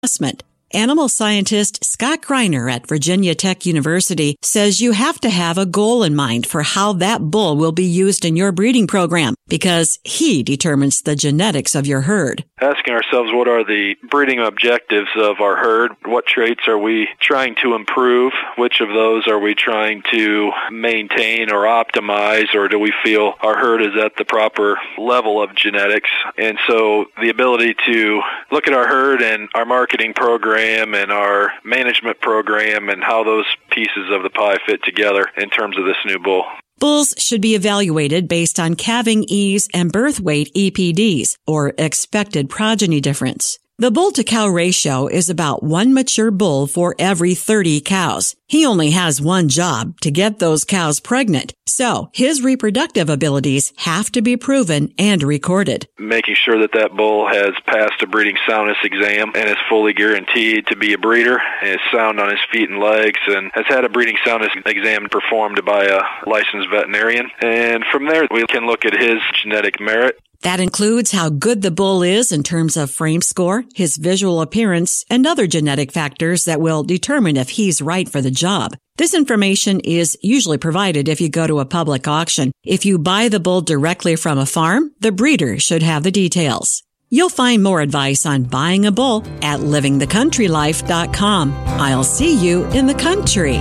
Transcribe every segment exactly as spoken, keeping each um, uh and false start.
assessment. Animal scientist Scott Greiner at Virginia Tech University says you have to have a goal in mind for how that bull will be used in your breeding program because he determines the genetics of your herd. Asking ourselves what are the breeding objectives of our herd? What traits are we trying to improve? Which of those are we trying to maintain or optimize, or do we feel our herd is at the proper level of genetics? And so the ability to look at our herd and our marketing program and our management program and how those pieces of the pie fit together in terms of this new bull. Bulls should be evaluated based on calving ease and birth weight E P Ds, or expected progeny difference. The bull-to-cow ratio is about one mature bull for every thirty cows. He only has one job, to get those cows pregnant. So his reproductive abilities have to be proven and recorded. Making sure that that bull has passed a breeding soundness exam and is fully guaranteed to be a breeder, is sound on his feet and legs, and has had a breeding soundness exam performed by a licensed veterinarian. And from there, we can look at his genetic merit. That includes how good the bull is in terms of frame score, his visual appearance, and other genetic factors that will determine if he's right for the job. This information is usually provided if you go to a public auction. If you buy the bull directly from a farm, the breeder should have the details. You'll find more advice on buying a bull at living the country life dot com. I'll see you in the country.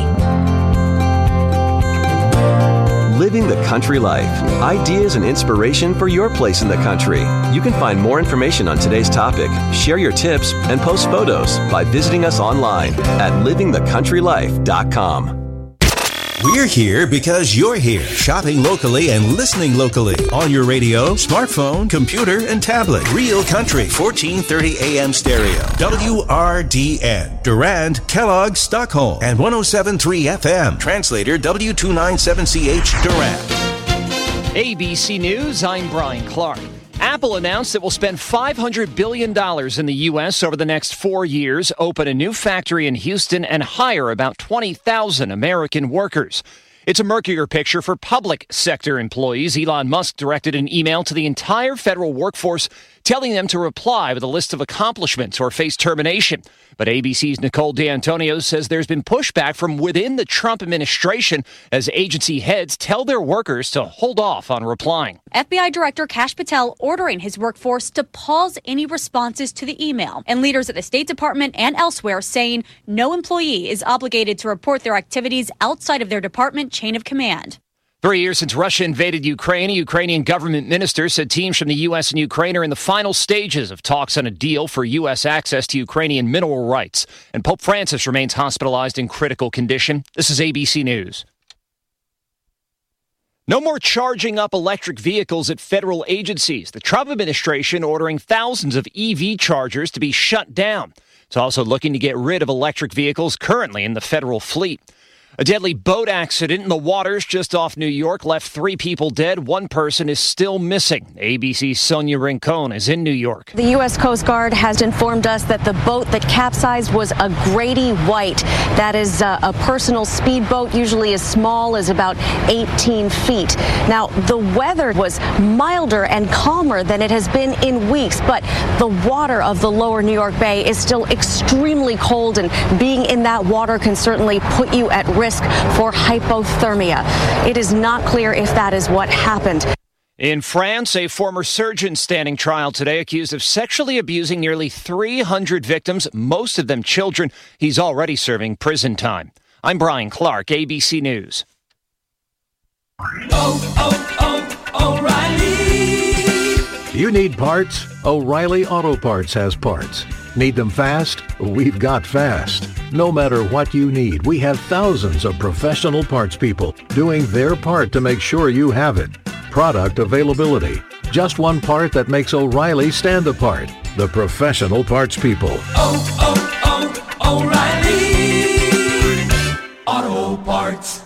Living the Country Life. Ideas and inspiration for your place in the country. You can find more information on today's topic, share your tips, and post photos by visiting us online at living the country life dot com. We're here because you're here, shopping locally and listening locally on your radio, smartphone, computer, and tablet. Real Country, fourteen thirty A M stereo. W R D N, Durand, Kellogg, Stockholm, and one oh seven point three F M. Translator W two ninety-seven C H, Durand. A B C News, I'm Brian Clark. Apple announced it will spend five hundred billion dollars in the U S over the next four years, open a new factory in Houston, and hire about twenty thousand American workers. It's a murkier picture for public sector employees. Elon Musk directed an email to the entire federal workforce telling them to reply with a list of accomplishments or face termination. But A B C's Nicole D'Antonio says there's been pushback from within the Trump administration as agency heads tell their workers to hold off on replying. F B I Director Kash Patel ordering his workforce to pause any responses to the email, and leaders at the State Department and elsewhere saying no employee is obligated to report their activities outside of their department chain of command. Three years since Russia invaded Ukraine, a Ukrainian government minister said teams from the U S and Ukraine are in the final stages of talks on a deal for U S access to Ukrainian mineral rights. And Pope Francis remains hospitalized in critical condition. This is A B C News. No more charging up electric vehicles at federal agencies. The Trump administration ordering thousands of E V chargers to be shut down. It's also looking to get rid of electric vehicles currently in the federal fleet. A deadly boat accident in the waters just off New York left three people dead. One person is still missing. A B C's Sonia Rincon is in New York. The U S Coast Guard has informed us that the boat that capsized was a Grady White. That is a, a personal speedboat, usually as small as about eighteen feet. Now, the weather was milder and calmer than it has been in weeks, but the water of the lower New York Bay is still extremely cold, and being in that water can certainly put you at risk for hypothermia. It is not clear if that is what happened. In France, a former surgeon standing trial today accused of sexually abusing nearly three hundred victims, most of them children. He's already serving prison time. I'm Brian Clark, A B C News. Oh, oh, oh, O'Reilly! You need parts? O'Reilly Auto Parts has parts. Need them fast? We've got fast. No matter what you need, we have thousands of professional parts people doing their part to make sure you have it. Product availability. Just one part that makes O'Reilly stand apart. The professional parts people. Oh, oh, oh, O'Reilly Auto Parts.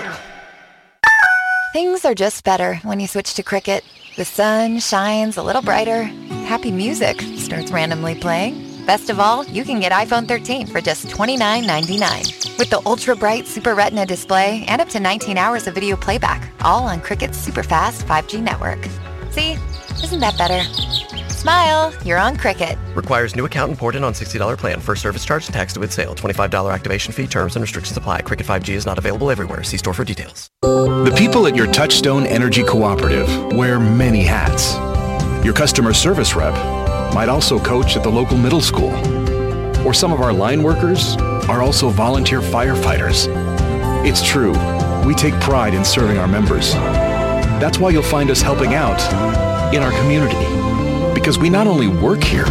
Things are just better when you switch to Cricket. The sun shines a little brighter. Happy music starts randomly playing. Best of all, you can get iPhone thirteen for just twenty-nine ninety-nine. With the ultra-bright Super Retina display and up to nineteen hours of video playback, all on Cricket's super-fast five G network. See? Isn't that better? smile, you're on Cricket. Requires new account imported on sixty dollars plan. First service charge and tax due with sale. twenty-five dollars activation fee. Terms and restrictions apply. Cricket five G is not available everywhere. See store for details. The people at your Touchstone Energy Cooperative wear many hats. Your customer service rep might also coach at the local middle school. Or some of our line workers are also volunteer firefighters. It's true, we take pride in serving our members. That's why you'll find us helping out in our community. Because we not only work here,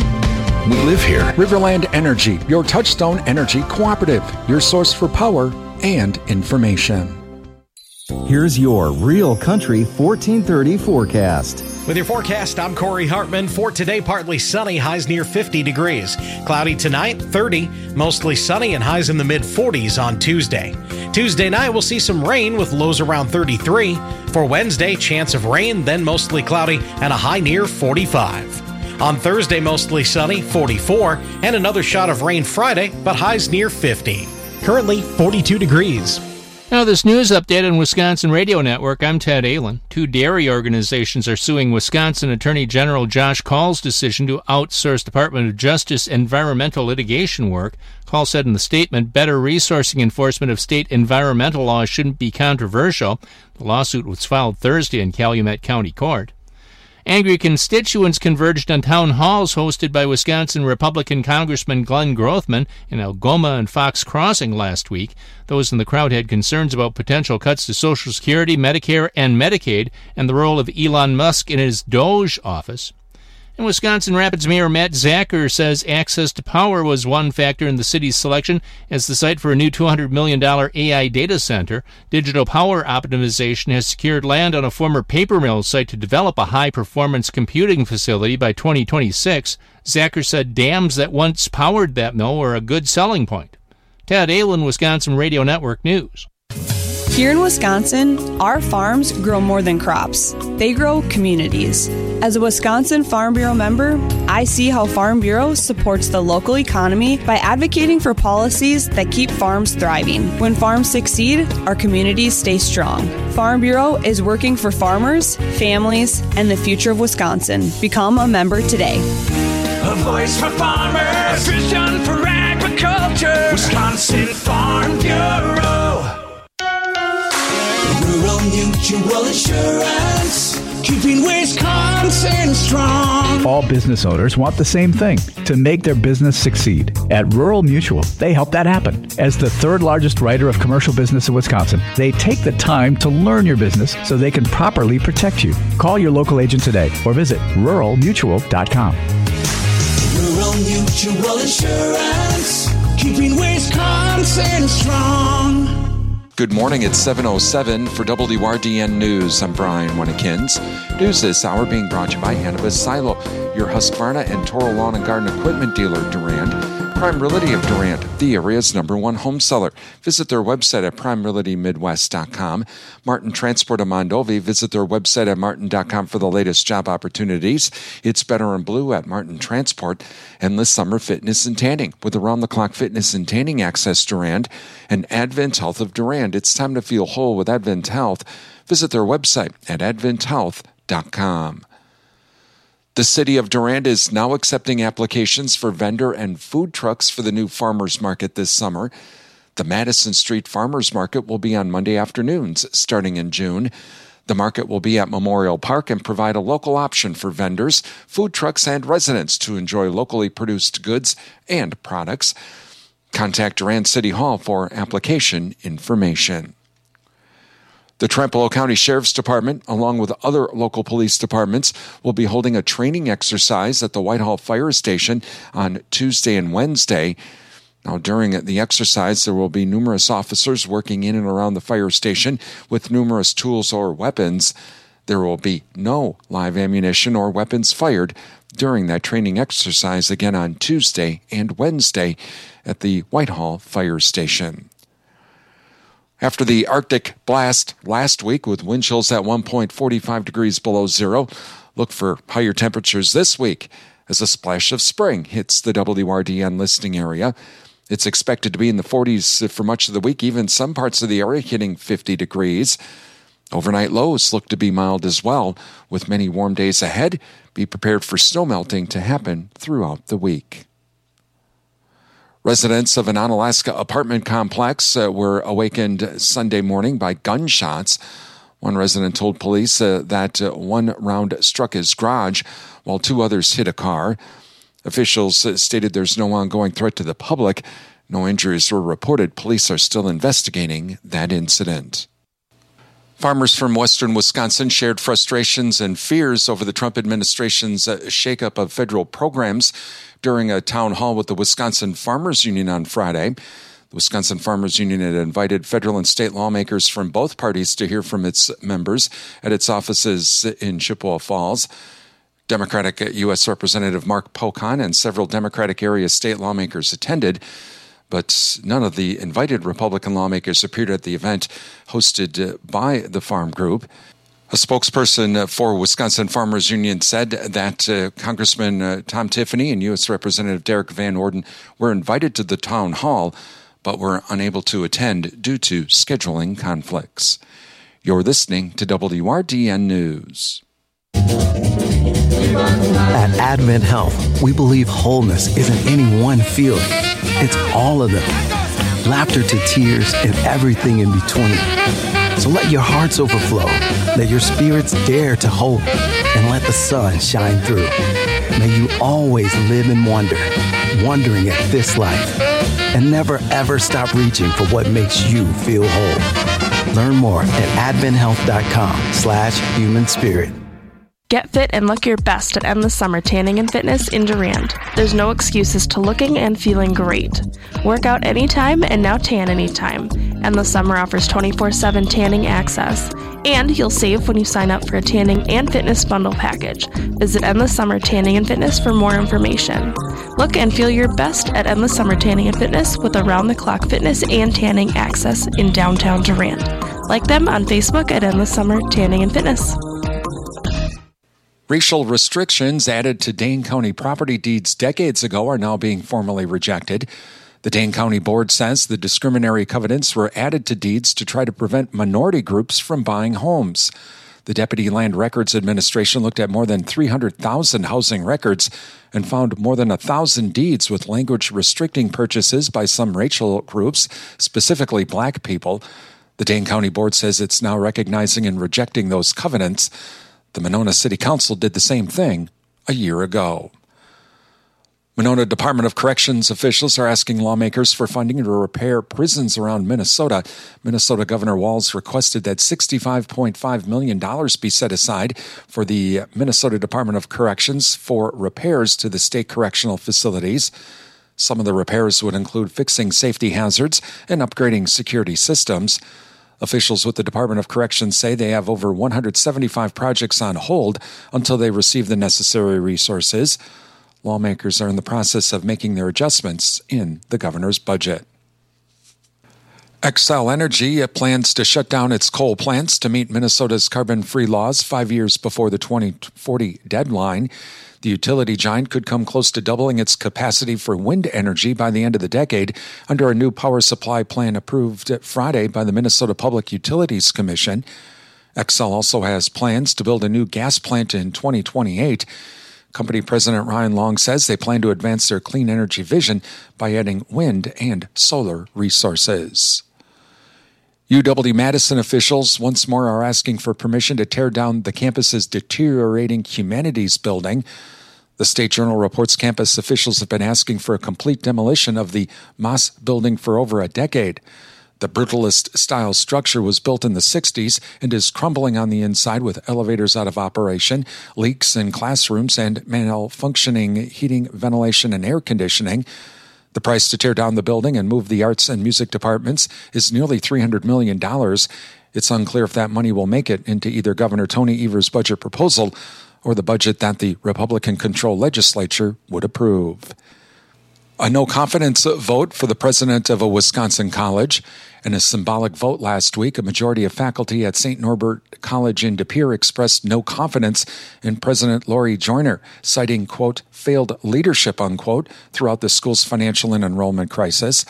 we live here. Riverland Energy, your Touchstone Energy Cooperative, your source for power and information. Here's your Real Country fourteen thirty forecast. With your forecast, I'm Corey Hartman. For today, partly sunny, highs near fifty degrees. Cloudy tonight, thirty. Mostly sunny and highs in the mid-forties on Tuesday. Tuesday night, we'll see some rain with lows around thirty-three. For Wednesday, chance of rain, then mostly cloudy and a high near forty-five. On Thursday, mostly sunny, forty-four. And another shot of rain Friday, but highs near fifty. Currently, forty-two degrees. Now, this news update on Wisconsin Radio Network. I'm Ted Allen. Two dairy organizations are suing Wisconsin Attorney General Josh Kaul's decision to outsource Department of Justice environmental litigation work. Kaul said in the statement, better resourcing enforcement of state environmental laws shouldn't be controversial. The lawsuit was filed Thursday in Calumet County Court. Angry constituents converged on town halls hosted by Wisconsin Republican Congressman Glenn Grothman in Algoma and Fox Crossing last week. Those in the crowd had concerns about potential cuts to Social Security, Medicare, and Medicaid, and the role of Elon Musk in his Doge office. And Wisconsin Rapids Mayor Matt Zacher says access to power was one factor in the city's selection as the site for a new two hundred million dollars A I data center. Digital Power Optimization has secured land on a former paper mill site to develop a high-performance computing facility by twenty twenty-six. Zacher said dams that once powered that mill were a good selling point. Ted Allen, Wisconsin Radio Network News. Here in Wisconsin, our farms grow more than crops. They grow communities. As a Wisconsin Farm Bureau member, I see how Farm Bureau supports the local economy by advocating for policies that keep farms thriving. When farms succeed, our communities stay strong. Farm Bureau is working for farmers, families, and the future of Wisconsin. Become a member today. A voice for farmers, a vision for agriculture. Wisconsin Farm Bureau. Rural Mutual Insurance, keeping Wisconsin strong. All business owners want the same thing, to make their business succeed. At Rural Mutual, they help that happen. As the third largest writer of commercial business in Wisconsin, they take the time to learn your business so they can properly protect you. Call your local agent today or visit rural mutual dot com. Rural Mutual Insurance, keeping Wisconsin strong. Good morning, it's seven oh seven for W R D N News. I'm Brian Winnikins. News this hour being brought to you by Hannibus Silo, your Husqvarna and Toro Lawn and Garden Equipment dealer, Durand. Prime Realty of Durand, the area's number one home seller. Visit their website at prime realty midwest dot com. Martin Transport of Mondovi, visit their website at martin dot com for the latest job opportunities. It's better in blue at Martin Transport. Endless summer fitness and tanning with around-the-clock fitness and tanning access, Durand. And Advent Health of Durand. It's time to feel whole with Advent Health. Visit their website at advent health dot com. The city of Durand is now accepting applications for vendor and food trucks for the new farmers market this summer. The Madison Street Farmers Market will be on Monday afternoons starting in June. The market will be at Memorial Park and provide a local option for vendors, food trucks, and residents to enjoy locally produced goods and products. Contact Durand City Hall for application information. The Trempealeau County Sheriff's Department, along with other local police departments, will be holding a training exercise at the Whitehall Fire Station on Tuesday and Wednesday. Now, during the exercise, there will be numerous officers working in and around the fire station with numerous tools or weapons. There will be no live ammunition or weapons fired during that training exercise again on Tuesday and Wednesday at the Whitehall Fire Station. After the Arctic blast last week with wind chills at one point forty-five degrees below zero, look for higher temperatures this week as a splash of spring hits the W R D N listing area. It's expected to be in the forties for much of the week, even some parts of the area hitting fifty degrees. Overnight lows look to be mild as well, with many warm days ahead. Be prepared for snow melting to happen throughout the week. Residents of an Onalaska apartment complex uh, were awakened Sunday morning by gunshots. One resident told police uh, that uh, one round struck his garage while two others hit a car. Officials uh, stated there's no ongoing threat to the public. No injuries were reported. Police are still investigating that incident. Farmers from western Wisconsin shared frustrations and fears over the Trump administration's uh, shakeup of federal programs during a town hall with the Wisconsin Farmers Union on Friday. The Wisconsin Farmers Union had invited federal and state lawmakers from both parties to hear from its members at its offices in Chippewa Falls. Democratic U S Representative Mark Pocan and several Democratic area state lawmakers attended, but none of the invited Republican lawmakers appeared at the event hosted by the farm group. A spokesperson for Wisconsin Farmers Union said that uh, Congressman uh, Tom Tiffany and U S Representative Derek Van Orden were invited to the town hall, but were unable to attend due to scheduling conflicts. You're listening to W R D N News. At Advent Health, we believe wholeness isn't any one feeling. It's all of them. Laughter to tears and everything in between. So let your hearts overflow. Let your spirits dare to hope. And let the sun shine through. May you always live in wonder, wondering at this life. And never ever stop reaching for what makes you feel whole. Learn more at adventhealth.com slash human spirit. Get fit and look your best at Endless Summer Tanning and Fitness in Durand. There's no excuses to looking and feeling great. Work out anytime and now tan anytime. Endless Summer offers twenty-four seven tanning access. And you'll save when you sign up for a tanning and fitness bundle package. Visit Endless Summer Tanning and Fitness for more information. Look and feel your best at Endless Summer Tanning and Fitness with around-the-clock fitness and tanning access in downtown Durand. Like them on Facebook at Endless Summer Tanning and Fitness. Racial restrictions added to Dane County property deeds decades ago are now being formally rejected. The Dane County Board says the discriminatory covenants were added to deeds to try to prevent minority groups from buying homes. The Deputy Land Records Administration looked at more than three hundred thousand housing records and found more than one thousand deeds with language restricting purchases by some racial groups, specifically black people. The Dane County Board says it's now recognizing and rejecting those covenants. The Monona City Council did the same thing a year ago. Monona Department of Corrections officials are asking lawmakers for funding to repair prisons around Minnesota. Minnesota Governor Walz requested that sixty-five point five million dollars be set aside for the Minnesota Department of Corrections for repairs to the state correctional facilities. Some of the repairs would include fixing safety hazards and upgrading security systems. Officials with the Department of Corrections say they have over one hundred seventy-five projects on hold until they receive the necessary resources. Lawmakers are in the process of making their adjustments in the governor's budget. Xcel Energy plans to shut down its coal plants to meet Minnesota's carbon-free laws five years before the twenty forty deadline. The utility giant could come close to doubling its capacity for wind energy by the end of the decade under a new power supply plan approved Friday by the Minnesota Public Utilities Commission. Xcel also has plans to build a new gas plant in twenty twenty-eight. Company President Ryan Long says they plan to advance their clean energy vision by adding wind and solar resources. U W-Madison officials once more are asking for permission to tear down the campus's deteriorating humanities building. The State Journal reports campus officials have been asking for a complete demolition of the Moss building for over a decade. The brutalist-style structure was built in the sixties and is crumbling on the inside with elevators out of operation, leaks in classrooms, and malfunctioning heating, ventilation, and air conditioning. The price to tear down the building and move the arts and music departments is nearly three hundred million dollars. It's unclear if that money will make it into either Governor Tony Evers' budget proposal or the budget that the Republican-controlled legislature would approve. A no-confidence vote for the president of a Wisconsin college. In a symbolic vote last week, a majority of faculty at Saint Norbert College in De Pere expressed no confidence in President Lori Joyner, citing, quote, failed leadership, unquote, throughout the school's financial and enrollment crisis.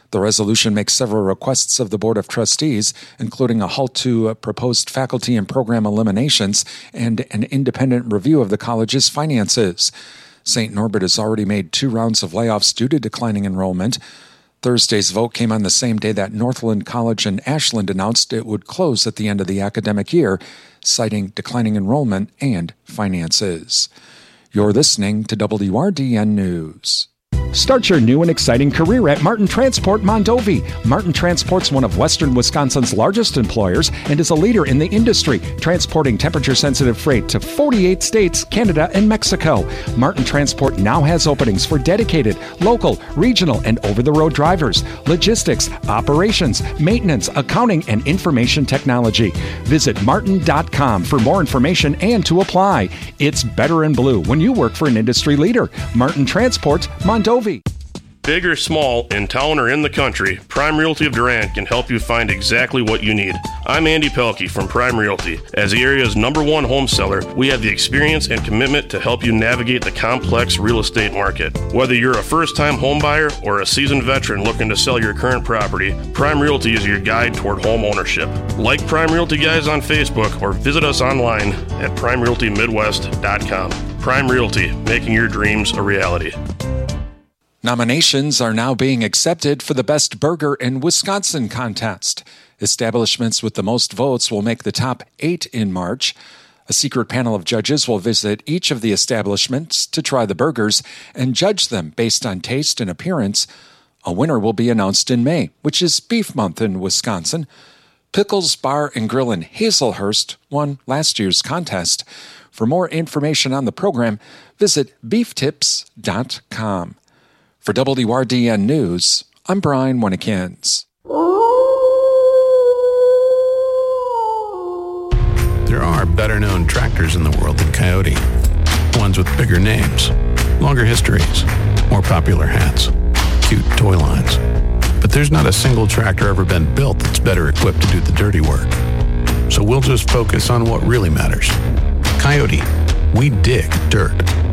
The resolution makes several requests of the Board of Trustees, including a halt to uh, proposed faculty and program eliminations and an independent review of the college's finances. Saint Norbert has already made two rounds of layoffs due to declining enrollment. Thursday's vote came on the same day that Northland College in Ashland announced it would close at the end of the academic year, citing declining enrollment and finances. You're listening to W R D N News. Start your new and exciting career at Martin Transport Mondovi. Martin Transport's one of Western Wisconsin's largest employers and is a leader in the industry, transporting temperature-sensitive freight to forty-eight states, Canada, and Mexico. Martin Transport now has openings for dedicated, local, regional, and over-the-road drivers, logistics, operations, maintenance, accounting, and information technology. Visit martin dot com for more information and to apply. It's better in blue when you work for an industry leader. Martin Transport Mondovi. Big or small, in town or in the country, Prime Realty of Durant can help you find exactly what you need. I'm Andy Pelkey from Prime Realty. As the area's number one home seller, we have the experience and commitment to help you navigate the complex real estate market. Whether you're a first-time home buyer or a seasoned veteran looking to sell your current property, Prime Realty is your guide toward home ownership. Like Prime Realty Guys on Facebook or visit us online at prime realty midwest dot com. Prime Realty, making your dreams a reality. Nominations are now being accepted for the Best Burger in Wisconsin contest. Establishments with the most votes will make the top eight in March. A secret panel of judges will visit each of the establishments to try the burgers and judge them based on taste and appearance. A winner will be announced in May, which is Beef Month in Wisconsin. Pickles Bar and Grill in Hazelhurst won last year's contest. For more information on the program, visit beef tips dot com. For W R D N News, I'm Brian Winnikins. There are better-known tractors in the world than Coyote. Ones with bigger names, longer histories, more popular hats, cute toy lines. But there's not a single tractor ever been built that's better equipped to do the dirty work. So we'll just focus on what really matters. Coyote, we dig dirt.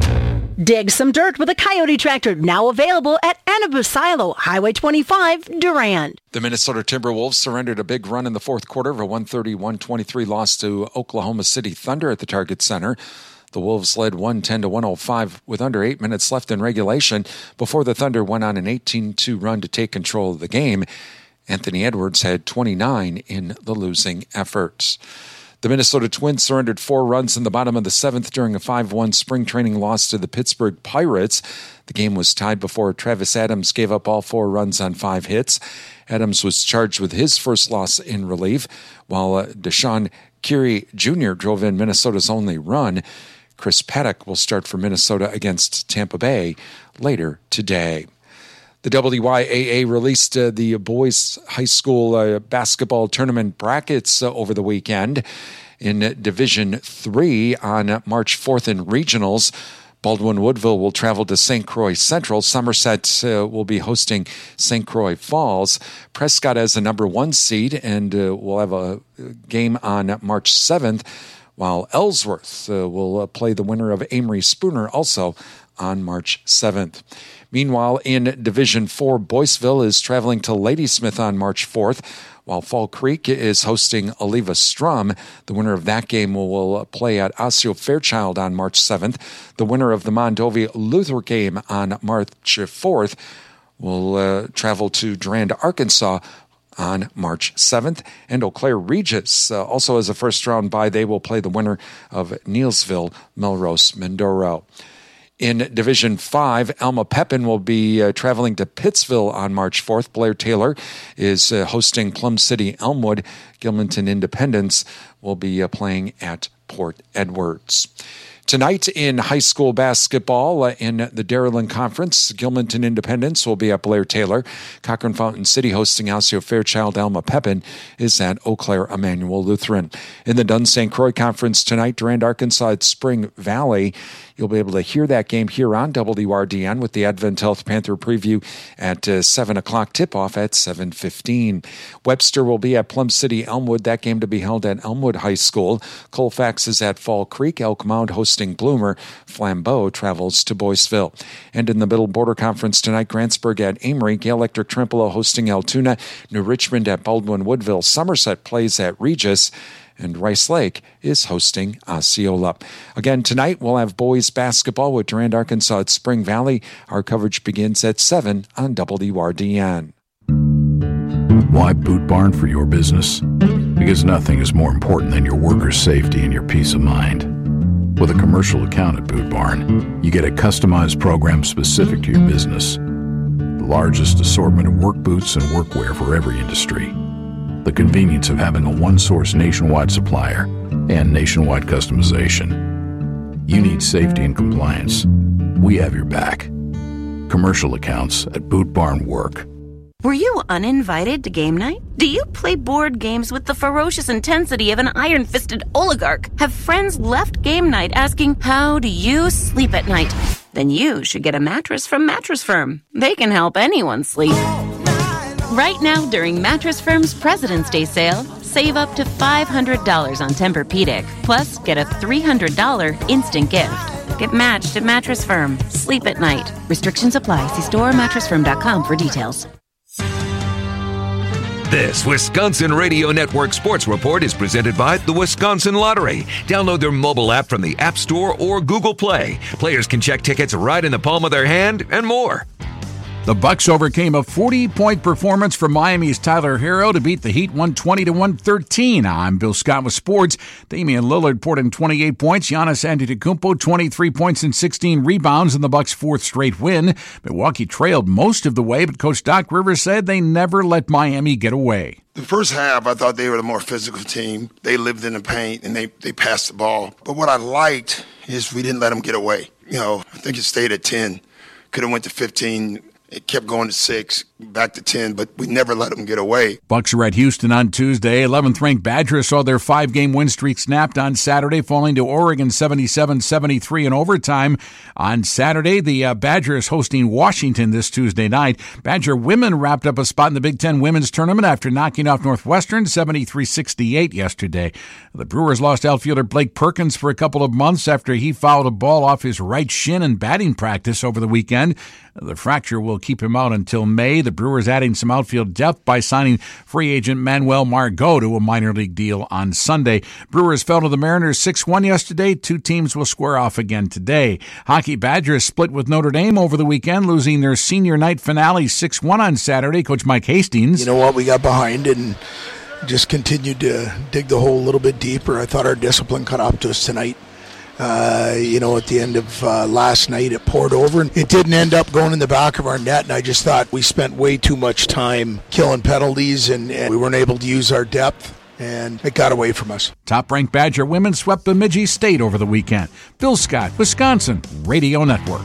Dig some dirt with a Coyote tractor, now available at Annabus Silo, Highway twenty-five, Durand. The Minnesota Timberwolves surrendered a big run in the fourth quarter of a one thirty to one twenty-three loss to Oklahoma City Thunder at the Target Center. The Wolves led one ten to one oh five with under eight minutes left in regulation before the Thunder went on an eighteen two run to take control of the game. Anthony Edwards had twenty-nine in the losing efforts. The Minnesota Twins surrendered four runs in the bottom of the seventh during a five one spring training loss to the Pittsburgh Pirates. The game was tied before Travis Adams gave up all four runs on five hits. Adams was charged with his first loss in relief, while uh, Deshaun Keury Junior drove in Minnesota's only run. Chris Paddock will start for Minnesota against Tampa Bay later today. The W I A A released uh, the boys' high school uh, basketball tournament brackets uh, over the weekend. In Division three on March fourth in regionals, Baldwin-Woodville will travel to Saint Croix Central. Somerset uh, will be hosting Saint Croix Falls. Prescott has a number one seed and uh, will have a game on March seventh, while Ellsworth uh, will uh, play the winner of Amory Spooner also on March seventh. Meanwhile, in Division four, Boyceville is traveling to Ladysmith on March fourth, while Fall Creek is hosting Oliva Strum. The winner of that game will play at Osseo Fairchild on March seventh. The winner of the Mondovi Luther game on March fourth will uh, travel to Durand, Arkansas on March seventh. And Eau Claire Regis uh, also has a first-round bye. They will play the winner of Neilsville, Melrose Mindoro. In Division five, Alma Pepin will be uh, traveling to Pittsville on March fourth. Blair Taylor is uh, hosting Plum City Elmwood. Gilmanton Independence will be uh, playing at Port Edwards. Tonight in high school basketball uh, in the Dairyland Conference, Gilmanton Independence will be at Blair Taylor. Cochrane Fountain City hosting Osseo Fairchild. Alma Pepin is at Eau Claire Emmanuel Lutheran. In the Dunn Saint Croix Conference tonight, Durand, Arkansas at Spring Valley. You'll be able to hear that game here on W R D N with the Advent Health Panther preview at uh, seven o'clock, tip-off at seven fifteen. Webster will be at Plum City Elmwood, that game to be held at Elmwood High School. Colfax is at Fall Creek. Elk Mound hosting hosting Bloomer. Flambeau travels to Boyceville. And in the Middle Border Conference tonight, Grantsburg at Amory, Gale Electric Trempealeau hosting Altoona, New Richmond at Baldwin Woodville, Somerset plays at Regis, and Rice Lake is hosting Osceola. Again, tonight we'll have boys basketball with Durand, Arkansas at Spring Valley. Our coverage begins at seven on W R D N. Why Boot Barn for your business? Because nothing is more important than your workers' safety and your peace of mind. With a commercial account at Boot Barn, you get a customized program specific to your business. The largest assortment of work boots and workwear for every industry. The convenience of having a one-source nationwide supplier and nationwide customization. You need safety and compliance. We have your back. Commercial accounts at Boot Barn Work. Were you uninvited to game night? Do you play board games with the ferocious intensity of an iron-fisted oligarch? Have friends left game night asking, how do you sleep at night? Then you should get a mattress from Mattress Firm. They can help anyone sleep. Right now, during Mattress Firm's President's Day sale, save up to five hundred dollars on Tempur-Pedic, plus get a three hundred dollars instant gift. Get matched at Mattress Firm. Sleep at night. Restrictions apply. See store or mattress firm dot com for details. This Wisconsin Radio Network Sports Report is presented by the Wisconsin Lottery. Download their mobile app from the App Store or Google Play. Players can check tickets right in the palm of their hand and more. The Bucks overcame a forty-point performance from Miami's Tyler Herro to beat the Heat one twenty to one thirteen. I'm Bill Scott with sports. Damian Lillard poured in twenty-eight points. Giannis Antetokounmpo twenty-three points and sixteen rebounds in the Bucks' fourth straight win. Milwaukee trailed most of the way, but Coach Doc Rivers said they never let Miami get away. The first half, I thought they were the more physical team. They lived in the paint, and they, they passed the ball. But what I liked is we didn't let them get away. You know, I think it stayed at ten. Could have went to fifteen. It kept going to six, back to ten, but we never let them get away. Bucks are at Houston on Tuesday. eleventh-ranked Badgers saw their five-game win streak snapped on Saturday, falling to Oregon seventy-seven seventy-three in overtime. On Saturday, the uh, Badgers hosting Washington this Tuesday night. Badger women wrapped up a spot in the Big Ten women's tournament after knocking off Northwestern seventy-three sixty-eight yesterday. The Brewers lost outfielder Blake Perkins for a couple of months after he fouled a ball off his right shin in batting practice over the weekend. The fracture will keep him out until May. The Brewers adding some outfield depth by signing free agent Manuel Margot to a minor league deal on Sunday. Brewers fell to the Mariners six one yesterday. Two teams will square off again today. Hockey Badgers split with Notre Dame over the weekend, losing their senior night finale six one on Saturday. Coach Mike Hastings. You know what? We got behind and just continued to dig the hole a little bit deeper. I thought our discipline caught up to us tonight. Uh, you know, at the end of uh, last night, it poured over, and it didn't end up going in the back of our net, and I just thought we spent way too much time killing penalties, and, and we weren't able to use our depth, and it got away from us. Top-ranked Badger women swept Bemidji State over the weekend. Bill Scott, Wisconsin Radio Network.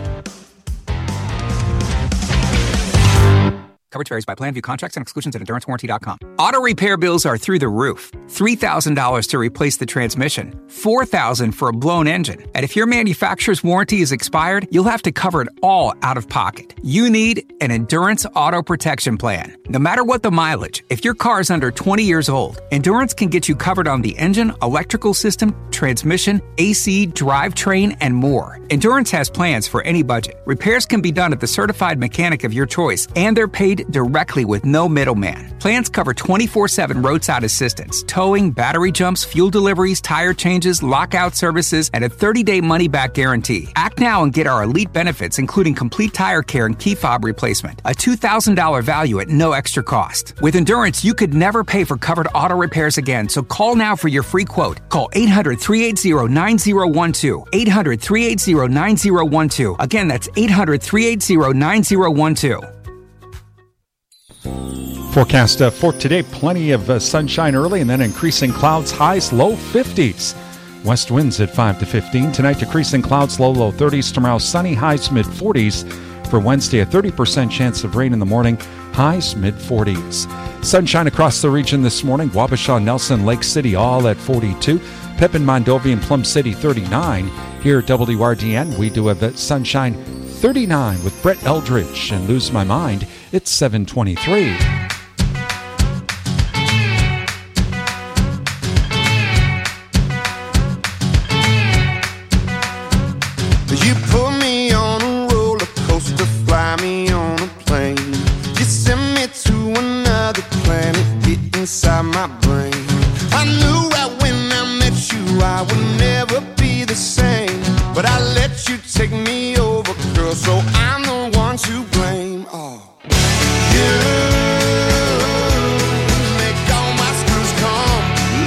Coverage varies by plan. View contracts and exclusions at endurance warranty dot com. Auto repair bills are through the roof. three thousand dollars to replace the transmission, four thousand dollars for a blown engine. And if your manufacturer's warranty is expired, you'll have to cover it all out of pocket. You need an Endurance Auto Protection Plan. No matter what the mileage, if your car is under twenty years old, Endurance can get you covered on the engine, electrical system, transmission, A C, drivetrain, and more. Endurance has plans for any budget. Repairs can be done at the certified mechanic of your choice, and they're paid directly with no middleman. Plans cover twenty-four seven roadside assistance, towing, battery jumps, fuel deliveries, tire changes, lockout services, and a thirty-day money-back guarantee. Act now and get our elite benefits, including complete tire care and key fob replacement. A two thousand dollars value at no extra cost. With Endurance, you could never pay for covered auto repairs again, so call now for your free quote. Call eight hundred, three eight zero, nine zero one two. eight hundred, three eight zero, nine zero one two. Again, that's eight hundred, three eight zero, nine zero one two. Forecast uh, for today, plenty of uh, sunshine early and then increasing clouds, highs, low fifties. West winds at five to fifteen. Tonight, decreasing clouds, low, low thirties. Tomorrow, sunny, highs, mid forties. For Wednesday, a thirty percent chance of rain in the morning, highs, mid forties. Sunshine across the region this morning. Wabasha, Nelson, Lake City, all at forty-two. Pepin, Mondovi, and Plum City, thirty-nine. Here at W R D N, we do have that sunshine thirty-nine with Brett Eldridge. And Lose My Mind, it's seven twenty-three. You put me on a roller coaster, fly me on a plane. You send me to another planet, get inside my brain. I knew right when I met you I would never be the same, but I let you take me over, girl, so I'm the one to blame. Oh, you make all my screws come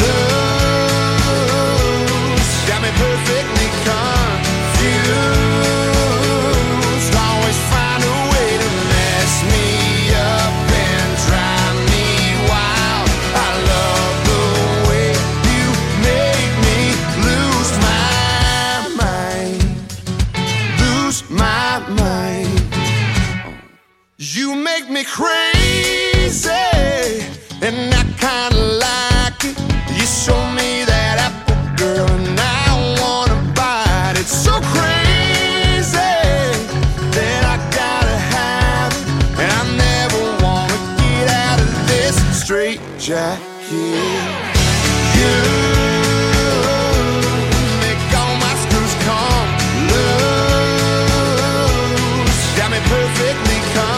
loose, got me perfectly confused. Always find a way to mess me up and drive me wild. I love the way you make me lose my mind, lose my mind. You make me crazy, and I kinda like it. You show me that apple, girl, and I wanna bite it. So crazy that I gotta have it, and I never wanna get out of this straight jacket. You make all my screws come loose, got me perfectly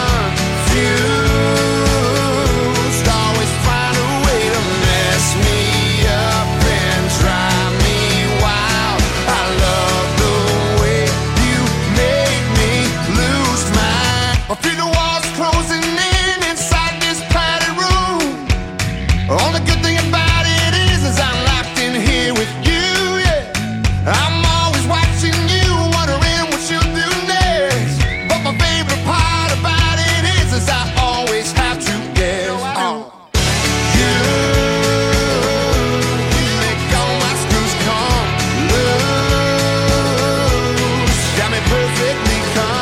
confused. Always find a way to mess me up and drive me wild. I love the way you make me lose my. I feel the walls closing in inside this padded room. Only good thing about it is, is I'm locked in here with you, yeah. I'm always watching you, wondering what you'll do next. But my favorite part about it is, is I always have to guess. Oh. You make all my screws come loose, got me perfectly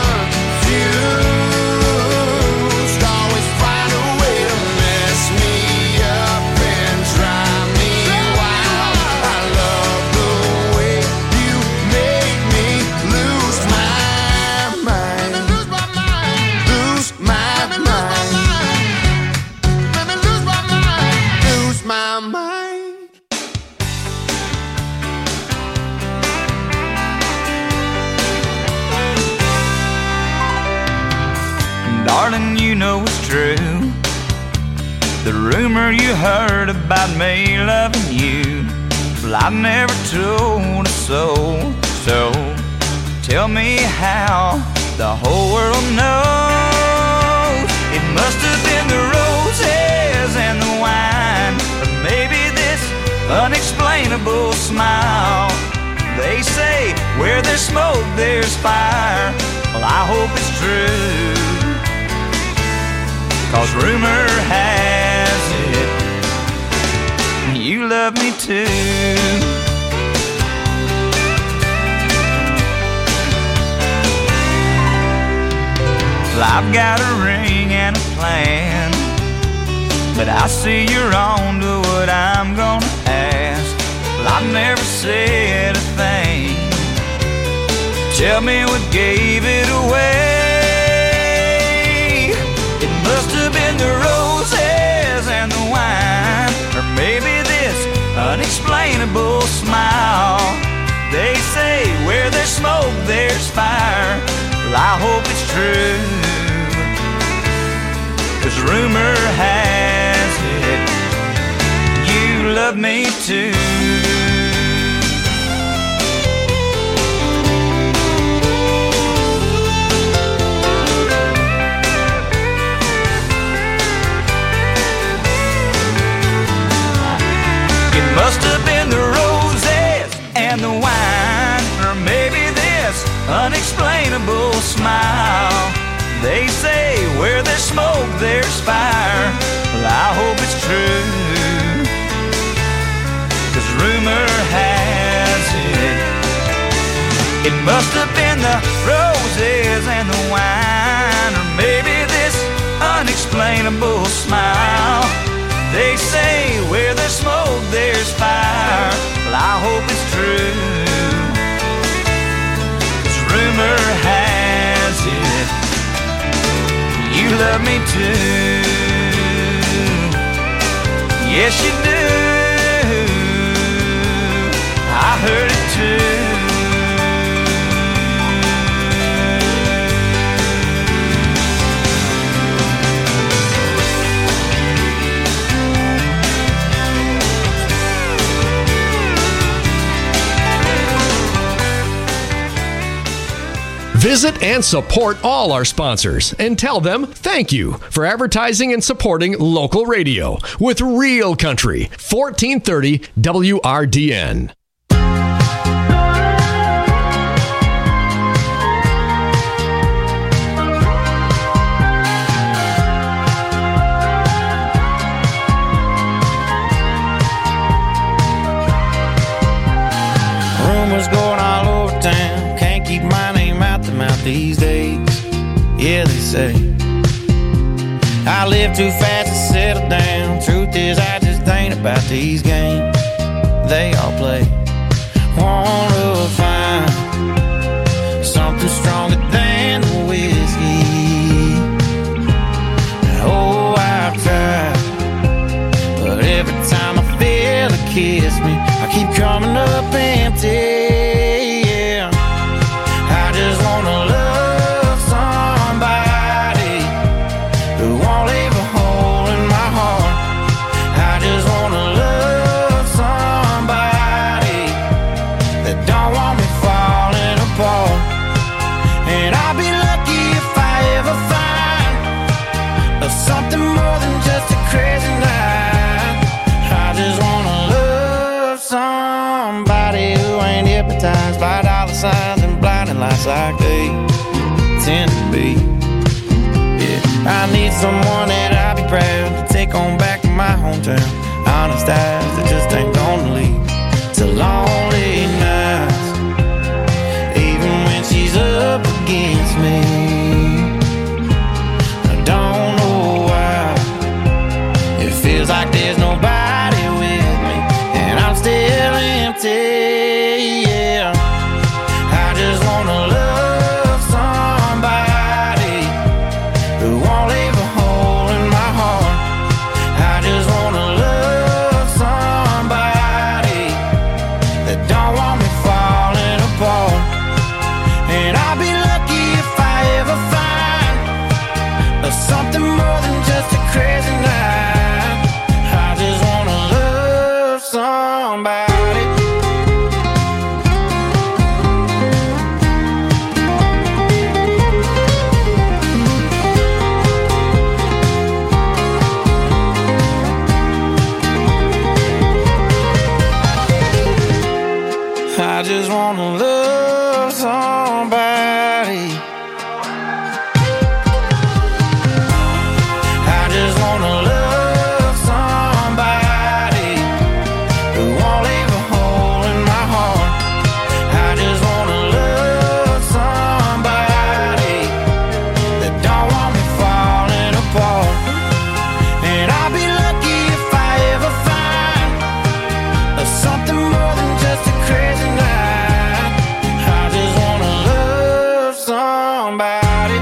confused. Always find a way to mess me up and drive me wild. I love the way you make me lose my mind, lose my mind, lose my mind, lose my mind, lose my mind. Darling, you know it's true. The rumor you heard about me loving you, well, I never told a soul. So tell me how the whole world knows. It must have been the roses and the wine, or maybe this unexplainable smile. They say where there's smoke, there's fire. Well, I hope it's true, 'cause rumor has it you love me too. Well, I've got a ring and a plan, but I see you're on to what I'm gonna ask. Well, I've never said a thing. Tell me what gave it away. It must have been the roses and the wine, or maybe this unexplainable smile. They say where there's smoke, there's fire. Well, I hope it's true, 'cause rumor has it you love me too. Must have been the roses and the wine, or maybe this unexplainable smile. They say where there's smoke, there's fire. Well, I hope it's true, 'cause rumor has it it must have been the roses and the wine, or maybe this unexplainable smile. They say where there's smoke, there's fire. Well, I hope it's true, 'cause rumor has it you love me too. Yes, you do. I heard it too. Visit and support all our sponsors and tell them thank you for advertising and supporting local radio with Real Country, fourteen thirty W R D N. Rumors going all over town, can't keep my name out the mouth these days. Yeah, they say I live too fast to settle down. Truth is, I just ain't about these games they all play. Wanna find something stronger than the whiskey. Oh, I've tried, but every time I feel it kiss me, I keep coming up empty. Yeah, I just wanna love somebody who won't leave a hole in my heart. I just wanna love somebody that don't want me falling apart. And I'll be lucky if I ever find something more than just a crazy night. I just wanna love somebody who ain't hypnotized by dollar signs and blinding lights like they tend to be. Yeah, I need someone that I'll be proud to take on back to my hometown. Honest eyes that just ain't gonna leave to lonely nights, even when she's up against me. I don't know why it feels like there's nobody with me, and I'm still empty. Yeah, I just wanna love somebody who won't leave a hole in my heart. I just wanna love somebody that don't want me falling apart. And I'll be lucky if I ever find something more than just a crazy night. I just wanna love somebody. I just wanna love somebody. I just wanna love somebody who won't leave a hole in my heart. I just wanna love somebody that don't want me falling apart. And I'll be lucky if I ever find something more than just a crazy night. I just wanna love somebody.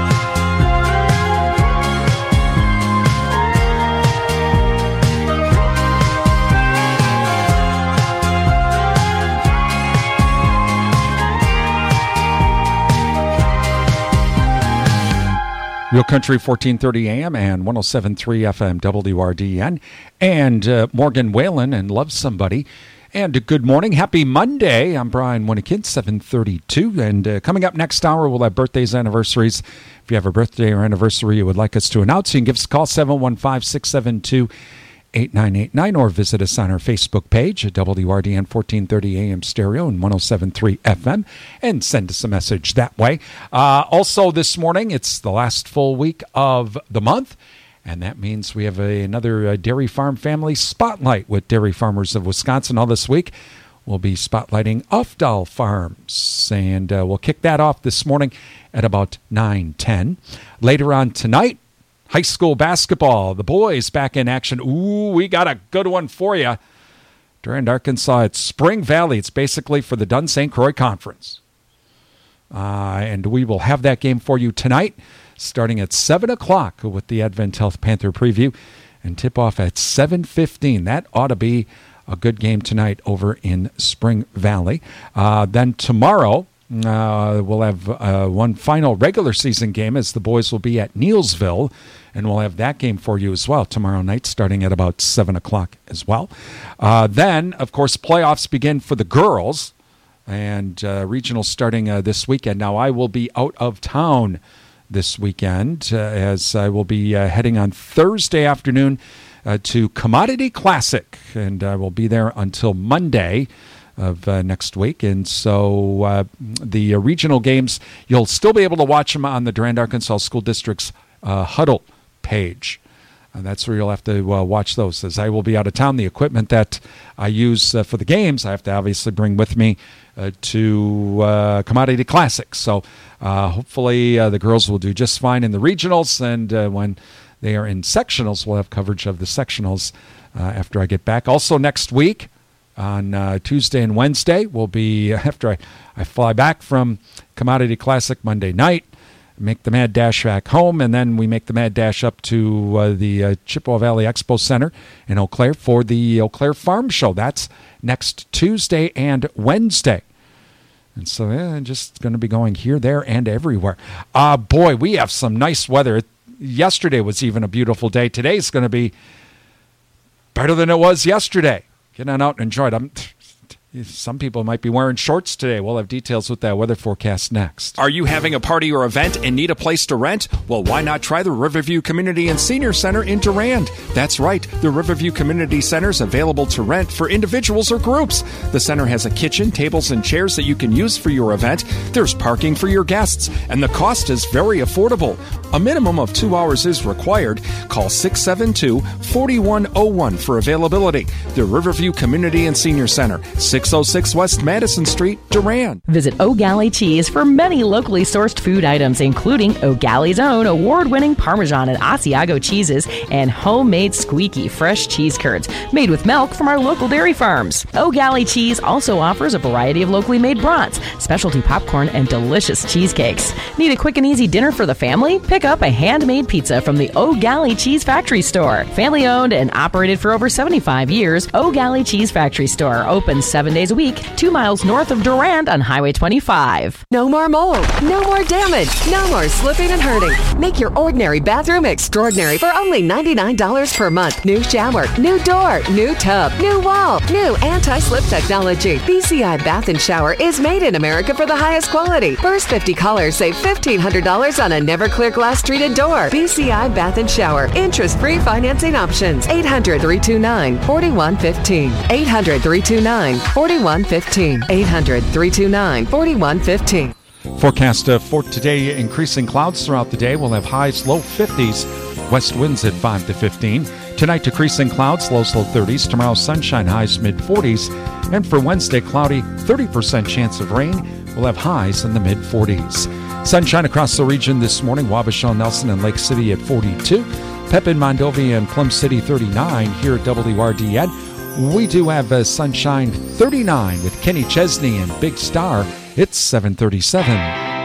Real Country, fourteen thirty A M and one oh seven point three F M W R D N. And uh, Morgan Whalen and Love Somebody. And good morning. Happy Monday. I'm Brian Winnikin, seven thirty-two. And uh, coming up next hour, we'll have birthdays, anniversaries. If you have a birthday or anniversary you would like us to announce, you can give us a call, seven one five, six seven two, eight nine eight nine, or visit us on our Facebook page at W R D N fourteen thirty A M Stereo and one oh seven point three F M, and send us a message that way. Uh, also this morning, it's the last full week of the month, and that means we have a, another uh, Dairy Farm Family Spotlight with Dairy Farmers of Wisconsin. All this week, we'll be spotlighting Ufdal Farms, and uh, we'll kick that off this morning at about nine ten. Later on tonight, high school basketball, the boys back in action. Ooh, we got a good one for you. Durand, Arkansas at Spring Valley. It's basically for the Dunn Saint Croix Conference. Uh, and we will have that game for you tonight, starting at seven o'clock with the Advent Health Panther preview, and tip-off at seven fifteen. That ought to be a good game tonight over in Spring Valley. Uh, then tomorrow, uh, we'll have uh, one final regular season game as the boys will be at Neelsville, and we'll have that game for you as well tomorrow night, starting at about seven o'clock as well. Uh, then, of course, playoffs begin for the girls. and uh, regional starting uh, this weekend. Now, I will be out of town this weekend uh, as I will be uh, heading on Thursday afternoon uh, to Commodity Classic, and I will be there until Monday of uh, next week. And so uh, the uh, regional games, you'll still be able to watch them on the Durand Arkansas School District's uh, Huddle page. And that's where you'll have to uh, watch those. As I will be out of town, the equipment that I use uh, for the games, I have to obviously bring with me uh, to uh, Commodity Classic. So uh, hopefully uh, the girls will do just fine in the regionals, and uh, when they are in sectionals, we'll have coverage of the sectionals uh, after I get back. Also next week, on uh, Tuesday and Wednesday, we'll be, after I, I fly back from Commodity Classic Monday night, make the Mad Dash back home, and then we make the Mad Dash up to uh, the uh, Chippewa Valley Expo Center in Eau Claire for the Eau Claire Farm Show. That's next Tuesday and Wednesday. And so, yeah, just going to be going here, there, and everywhere. Uh, boy, we have some nice weather. Yesterday was even a beautiful day. Today's going to be better than it was yesterday. Get on out and enjoy it. I'm, some people might be wearing shorts today. We'll have details with that weather forecast next. Are you having a party or event and need a place to rent? Well, why not try the Riverview Community and Senior Center in Durand? That's right. The Riverview Community Center is available to rent for individuals or groups. The center has a kitchen, tables, and chairs that you can use for your event. There's parking for your guests, and the cost is very affordable. A minimum of two hours is required. Call six seven two, four one zero one for availability. The Riverview Community and Senior Center, six oh six West Madison Street, Durand. Visit O'Galley Cheese for many locally sourced food items, including O'Galley's own award-winning Parmesan and Asiago cheeses and homemade squeaky fresh cheese curds made with milk from our local dairy farms. O'Galley Cheese also offers a variety of locally made brats, specialty popcorn, and delicious cheesecakes. Need a quick and easy dinner for the family? Pick up a handmade pizza from the O'Galley Cheese Factory Store. Family owned and operated for over seventy-five years, O'Galley Cheese Factory Store opens seven days a week, two miles north of Durand on Highway twenty-five. No more mold, no more damage, no more slipping and hurting. Make your ordinary bathroom extraordinary for only ninety-nine dollars per month. New shower, new door, new tub, new wall, new anti-slip technology. B C I Bath and Shower is made in America for the highest quality. First fifty callers save fifteen hundred dollars on a never clear glass treated door. B C I Bath and Shower. Interest-free financing options. eight hundred, three two nine, four one one five. eight hundred, three two nine, four one one five. eight hundred, three two nine, four one one five. Forecast uh, for today, increasing clouds throughout the day. We'll have highs low fifties, west winds at five to fifteen. Tonight, decreasing clouds, lows low thirties. Tomorrow, sunshine, highs mid forties. And for Wednesday, cloudy, thirty percent chance of rain. We'll have highs in the mid forties. Sunshine across the region this morning. Wabasha, Nelson, and Lake City at forty-two. Pepin, Mondovi, and Plum City thirty-nine. Here at W R D N, we do have uh, sunshine thirty-nine with Kenny Chesney and Big Star. It's seven thirty-seven.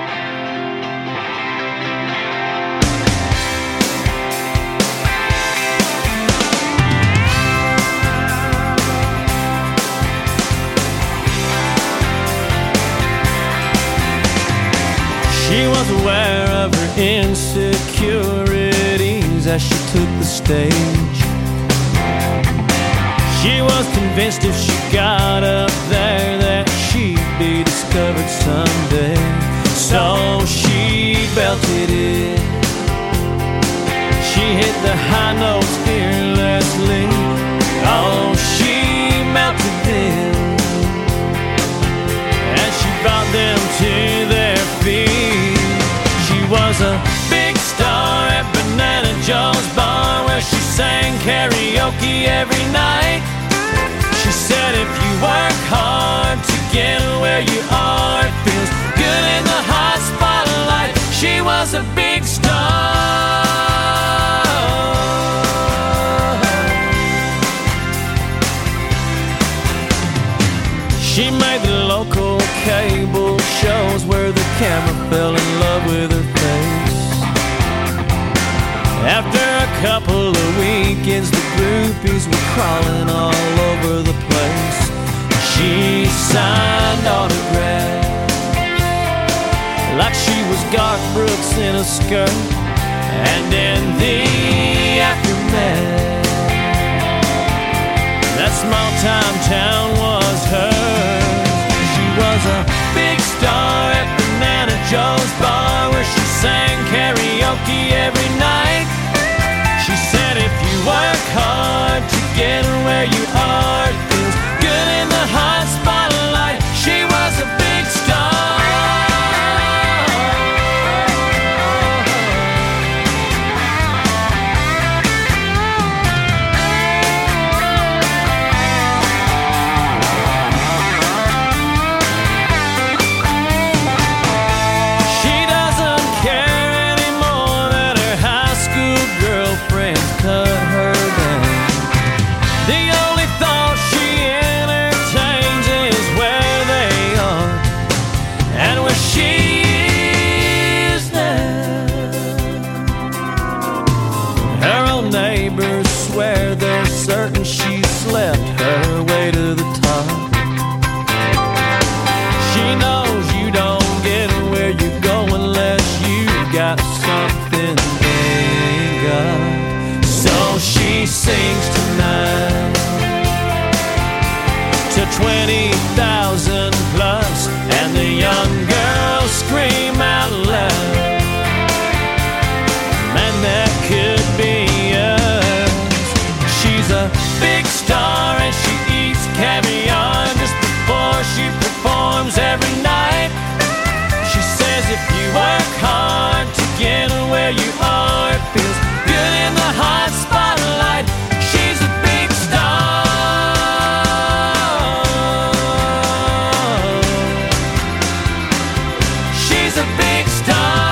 She was aware of her insecurities as she took the stage. She was convinced if she got up there that she'd be discovered someday. So she belted it. She hit the high notes fearlessly. Oh, she melted them as she brought them to their feet. She was a big star at Banana Joe's bar where she sang karaoke every night. She said if you work hard to get where you are, it feels good in the hot spotlight. She was a big star. She made the local cable shows where the camera fell in love with her face. After a couple of weekends, the groupies were crawling all over the place. She signed autographs like she was Garth Brooks in a skirt. And in the aftermath, that small time town was hers. She was a karaoke every night. She said if you work hard to get where you are, it feels good in the hot spotlight. She was a big star. Certain she slept her way to the top. She knows you don't get where you go unless you got something they got. So she sings tonight to twenty thousand plus, and the young girls scream out loud, man, that could be She's a big star and she eats caviar just before she performs every night. She says if you work hard to get where you are, it feels good in the hot spotlight. She's a big star. She's a big star.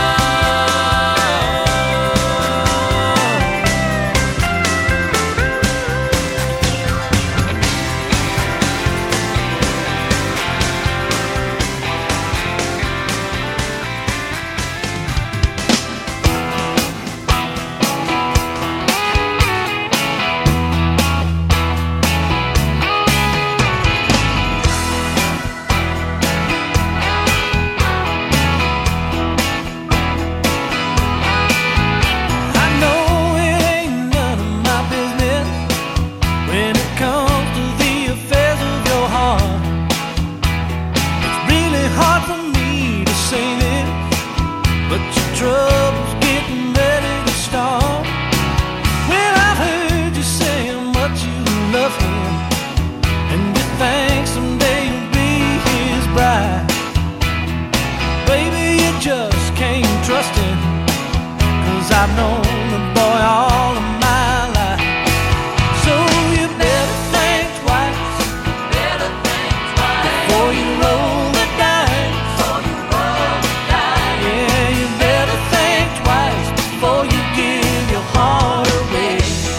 I've known the boy all of my life. So you better think twice, better think twice before you roll the dice. Before you roll the dice. Yeah, you better think twice before you give your heart away.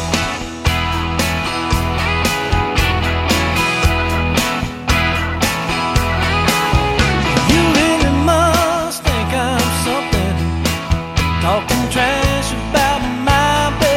You really must think I'm something, talking trash about my baby.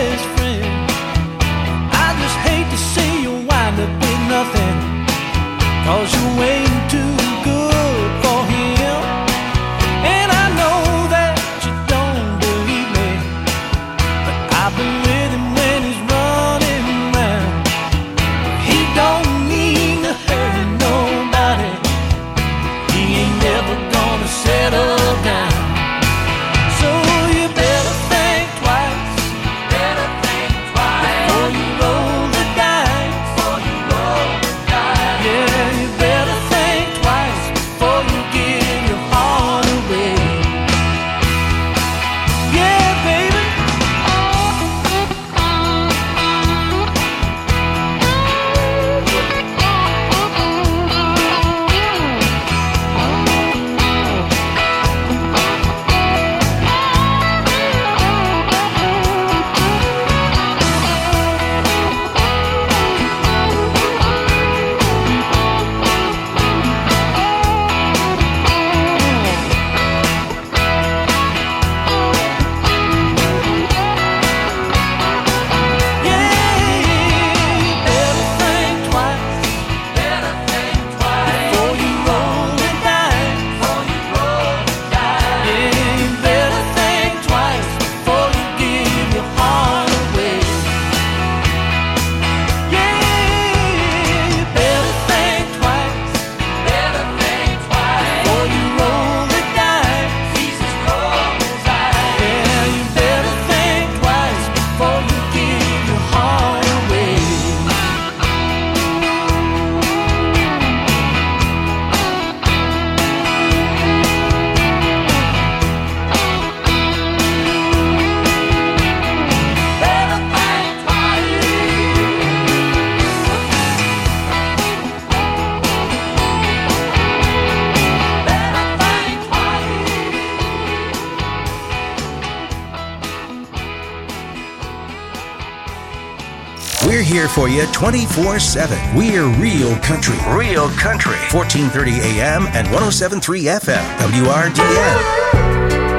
We're here for you twenty-four seven. We're Real Country. Real Country. fourteen thirty A M and one oh seven point three F M. W R D N.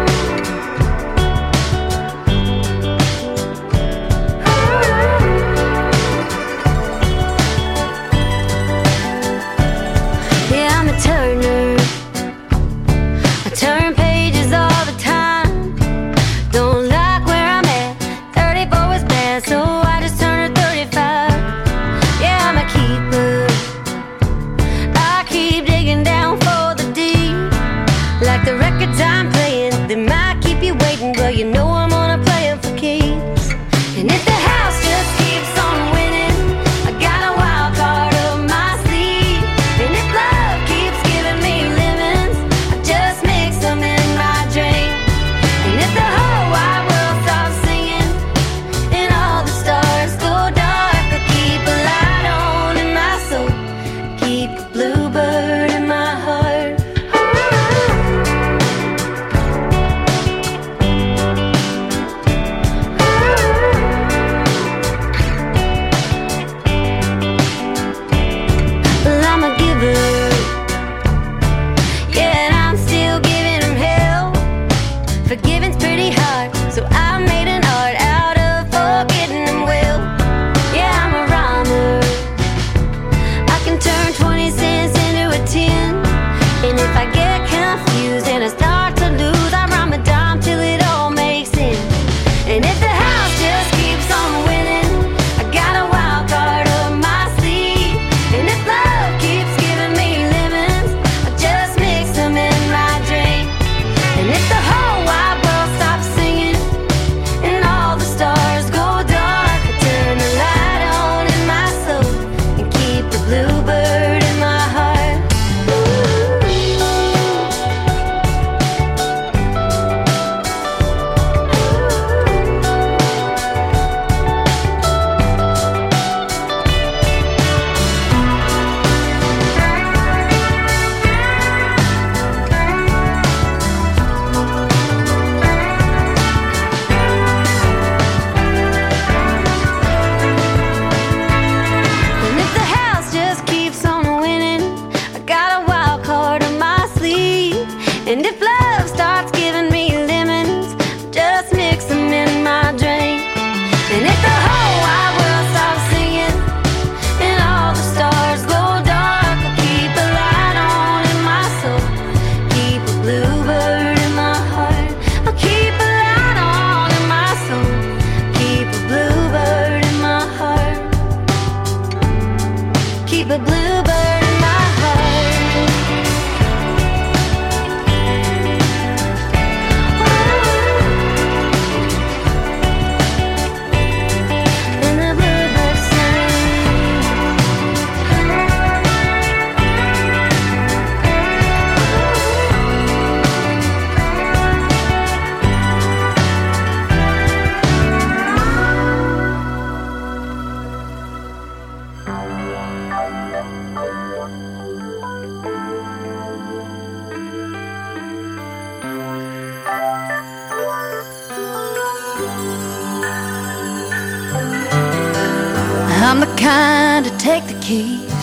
I'm the kind to take the keys,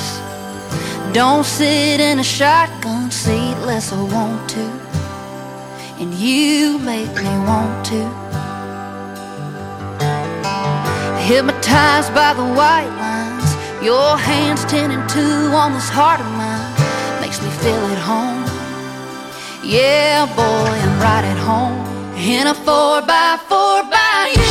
don't sit in a shotgun seat unless I want to, and you make me want to. Hypnotized by the white lines, your hands ten and two on this heart of mine, makes me feel at home. Yeah, boy, I'm right at home in a four by four by you.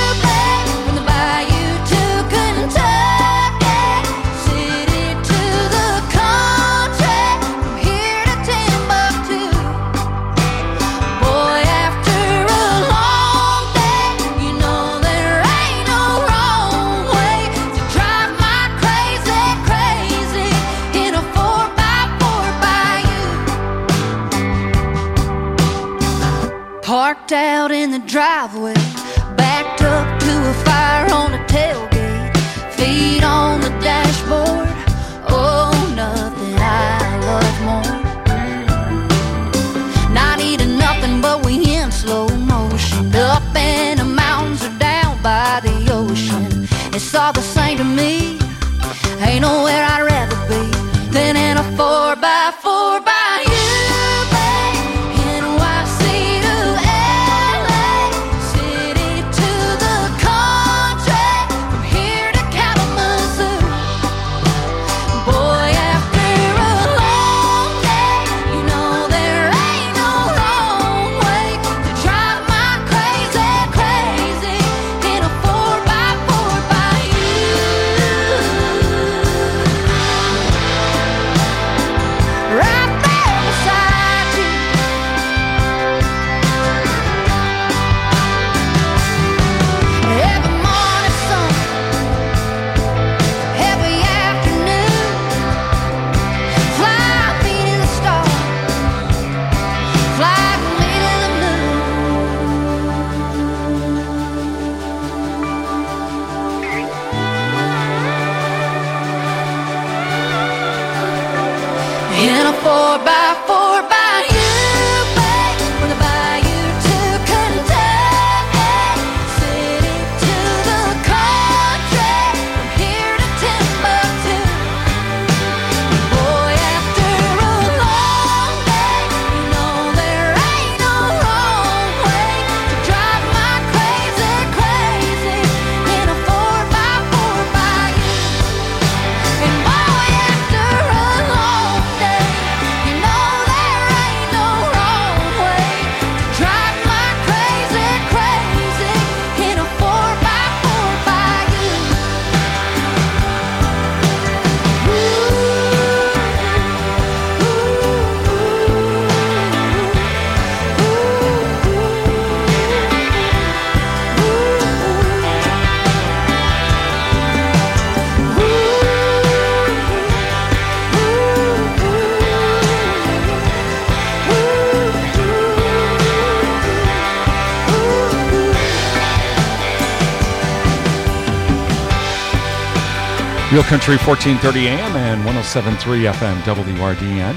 Parked out in the driveway, backed up to a fire on the tailgate, feet on the dashboard. Oh, nothing I love more. Not eating nothing, but we in slow motion, up in the mountains or down by the ocean. It's all the same to me. Ain't nowhere I'd rather be than in a four by four by you. Four by four by you, babe, from the bayou to Kentucky, city to the country, from here to Timbuktu. Boy, after a long day, you know there ain't no wrong way to drive my crazy, crazy in a four by four by you. And boy, after a long day, Real Country, fourteen thirty A M and one oh seven point three F M, W R D N.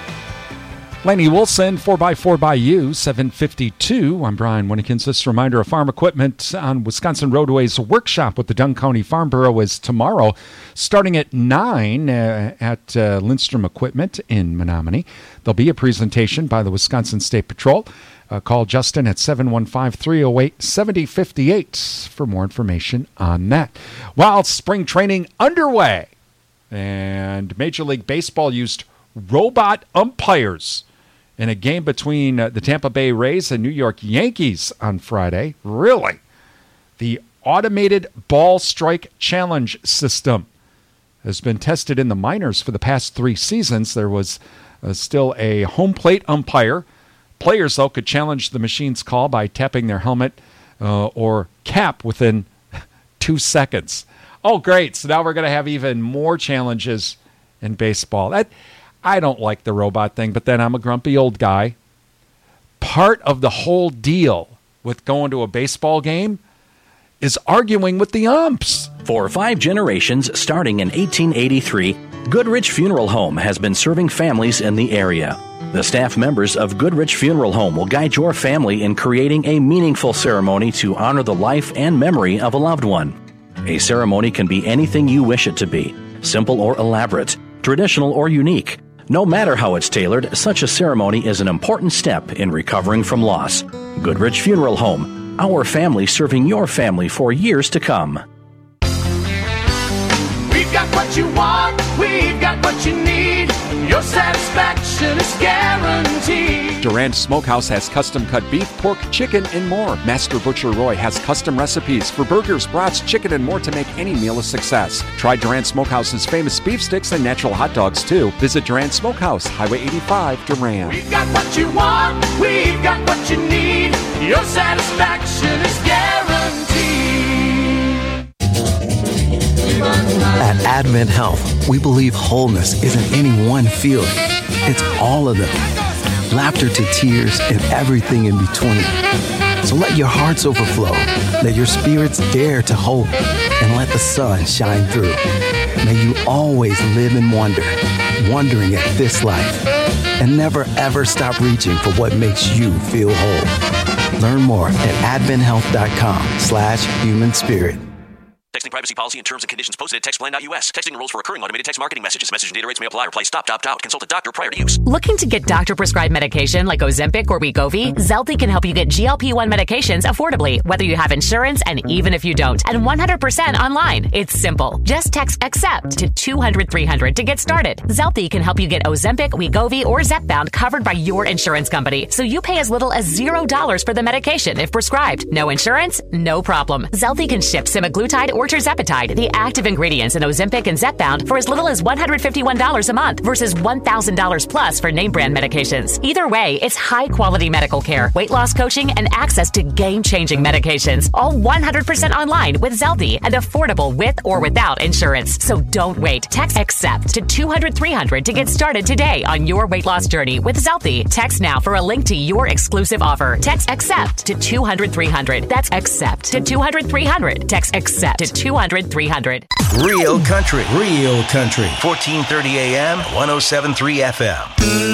Laney Wilson, four by four by you, seven fifty-two. I'm Brian Winnikins. This reminder of farm equipment on Wisconsin Roadways Workshop with the Dunn County Farm Bureau is tomorrow, starting at nine uh, at uh, Lindstrom Equipment in Menominee. There'll be a presentation by the Wisconsin State Patrol. Uh, call Justin at seven one five, three oh eight, seven oh five eight for more information on that. While spring training underway, and Major League Baseball used robot umpires in a game between uh, the Tampa Bay Rays and New York Yankees on Friday. Really? The automated ball strike challenge system has been tested in the minors for the past three seasons. There was uh, still a home plate umpire. Players, though, could challenge the machine's call by tapping their helmet uh, or cap within two seconds. Oh, great. So now we're going to have even more challenges in baseball. That, I don't like the robot thing, but then I'm a grumpy old guy. Part of the whole deal with going to a baseball game is arguing with the umps. For five generations, starting in eighteen eighty-three, Goodrich Funeral Home has been serving families in the area. The staff members of Goodrich Funeral Home will guide your family in creating a meaningful ceremony to honor the life and memory of a loved one. A ceremony can be anything you wish it to be, simple or elaborate, traditional or unique. No matter how it's tailored, such a ceremony is an important step in recovering from loss. Goodrich Funeral Home, our family serving your family for years to come. We've got what you want, we've got what you need. Your satisfaction is guaranteed. Durand Smokehouse has custom-cut beef, pork, chicken, and more. Master Butcher Roy has custom recipes for burgers, brats, chicken, and more to make any meal a success. Try Durand Smokehouse's famous beef sticks and natural hot dogs, too. Visit Durand Smokehouse, Highway eighty-five, Durand. We've got what you want, we've got what you need. Your satisfaction is guaranteed. At Advent Health, we believe wholeness isn't any one feeling. It's all of them. Laughter to tears and everything in between. So let your hearts overflow. Let your spirits dare to hope. And let the sun shine through. May you always live in wonder, wondering at this life. And never ever stop reaching for what makes you feel whole. Learn more at advent health dot com slash human spirit. Texting privacy policy and terms and conditions posted at textplan dot U S. Texting rules for recurring automated text marketing messages. Message and data rates may apply. Reply stop, opt out. Consult a doctor prior to use. Looking to get doctor-prescribed medication like Ozempic or Wegovy? Zelty can help you get G L P one medications affordably, whether you have insurance and even if you don't, and one hundred percent online. It's simple. Just text ACCEPT to two hundred three hundred to get started. Zelty can help you get Ozempic, Wegovy, or Zepbound covered by your insurance company, so you pay as little as zero dollars for the medication if prescribed. No insurance? No problem. Zelty can ship semaglutide or tirzepatide, the active ingredients in Ozempic and Zepbound, for as little as one hundred fifty-one dollars a month versus one thousand dollars plus for name brand medications. Either way, it's high quality medical care, weight loss coaching, and access to game-changing medications. All one hundred percent online with Zelty and affordable with or without insurance. So don't wait. Text ACCEPT to two hundred three hundred to get started today on your weight loss journey with Zelty. Text now for a link to your exclusive offer. Text ACCEPT to two hundred three hundred. That's ACCEPT to two hundred three hundred. Text ACCEPT to two hundred three hundred. Real country, real country. fourteen thirty A M, one oh seven point three F M.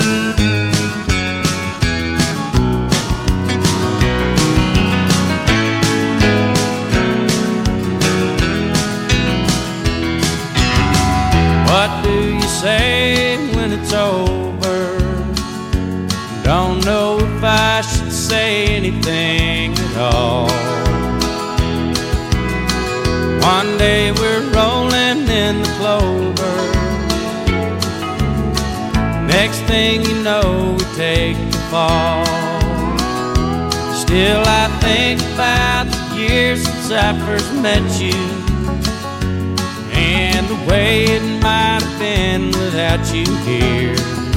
What do you say when it's over? Don't know if I should say anything at all. One day we're rolling in the clover. Next thing you know, we take the fall. Still I think about the years since I first met you, and the way it might have been without you here.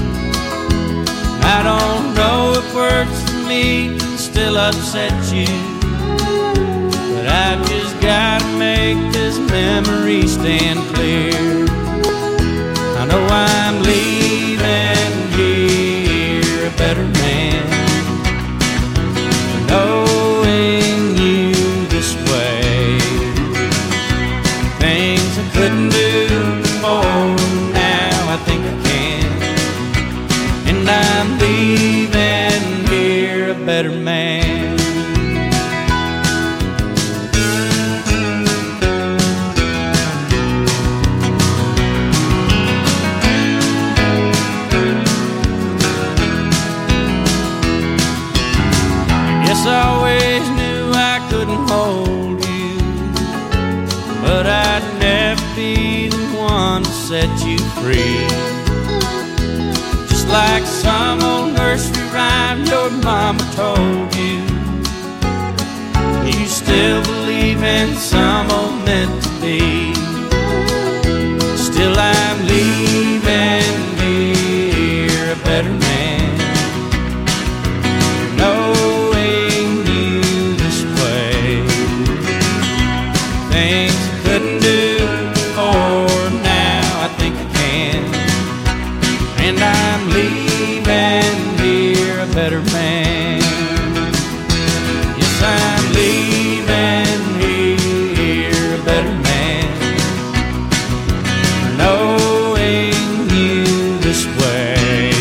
I don't know if words for me can still upset you, but I've just gotta make this memory stand clear. I know I'm leaving here a better man, knowing you this way. Things I couldn't do before, now I think I can, and I'm leaving here a better man. I always knew I couldn't hold you, but I'd never be the one to set you free. Just like some old nursery rhyme your mama told you, you still believe in some old meant to be. Still I'm leaving here a better man, knowing you this way. Things I couldn't do before, now I think I can, and I'm leaving here a better man. Yes, I'm leaving here a better man, knowing you this way.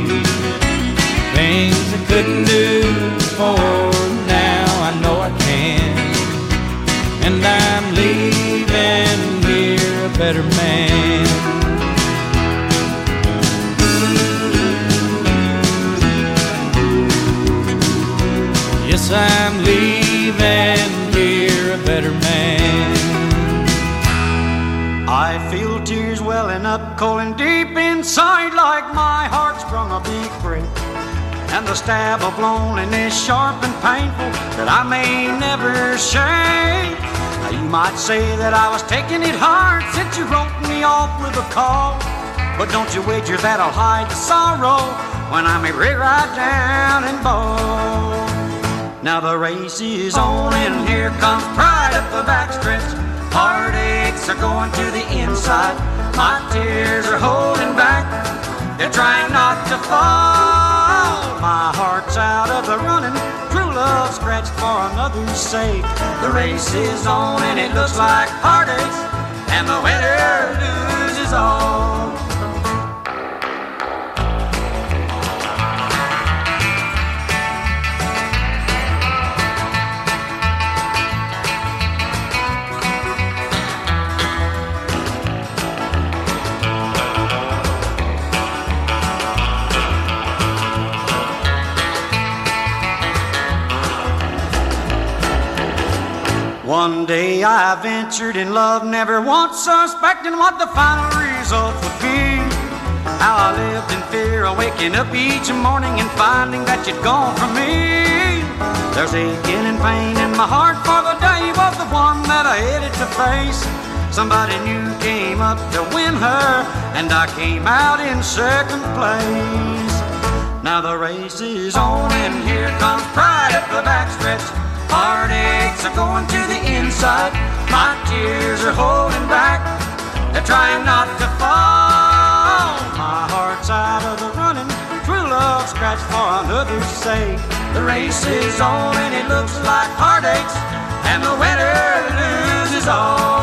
Things I couldn't do before, now I know I can, and I'm leaving here a better man. Yes, I'm leaving here a better man. I feel tears welling up cold and deep inside, like my heart sprung a big break, and the stab of loneliness sharp and painful that I may never shake. Now you might say that I was taking it hard since you wrote me off with a call, but don't you wager that I'll hide the sorrow when I'm a right down and bow. Now the race is on and here comes pride up the backstretch. Heartaches are going to the inside, my tears are holding back, they're trying not to fall. My heart's out of the running, true love scratched for another's sake. The race is on and it looks like heartaches, and the winner loses all. day I ventured in love, never once suspecting what the final result would be. How I lived in fear of waking up each morning and finding that you'd gone from me. There's aching and pain in my heart, for the day was the one that I headed to face. Somebody new came up to win her, and I came out in second place. Now the race is on, and here comes pride up the backstretch. Heartaches are going to the inside. My tears are holding back. They're trying not to fall. My heart's out of the running. True love scratched for another's sake. The race is on, and it looks like heartaches, and the winner loses all.